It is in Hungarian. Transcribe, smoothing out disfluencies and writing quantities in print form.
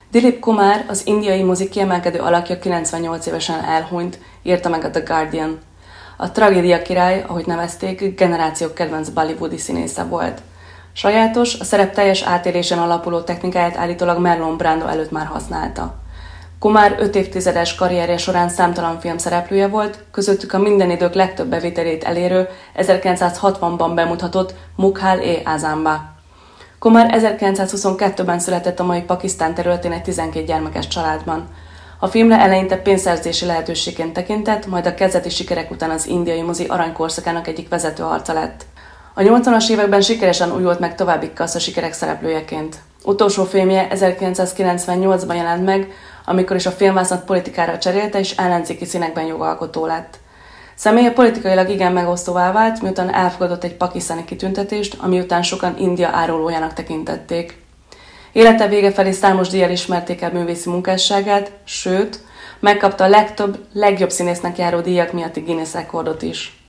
Dilip Kumar, az indiai mozi kiemelkedő alakja 98 évesen elhunyt, írta meg a The Guardian. A tragédia király, ahogy nevezték, generációk kedvenc bollywoodi színésze volt. Sajátos, a szerep teljes átélésen alapuló technikáját állítólag Marlon Brando előtt már használta. Kumar 5 évtizedes karrierje során számtalan film szereplője volt, közöttük a minden idők legtöbb bevételét elérő 1960-ban bemutatott Mughal-e-Azamba. Kumar 1922-ben született a mai Pakisztán területén egy 12 gyermekes családban. A filmre eleinte pénzszerzési lehetőségként tekintett, majd a kezdeti sikerek után az indiai mozi aranykorszakának egyik vezető arca lett. A 80-as években sikeresen újult meg további kassza sikerek szereplőjeként. Utolsó filmje 1998-ban jelent meg, amikor is a filmvásznat politikára cserélte és ellenzéki színekben jogalkotó lett. Személye politikailag igen megosztóvá vált, miután elfogadott egy pakisztáni kitüntetést, ami után sokan India árulójának tekintették. Élete vége felé számos díjjal ismerték el művészi munkásságát, sőt, megkapta a legjobb színésznek járó díjak miatti Guinness rekordot is.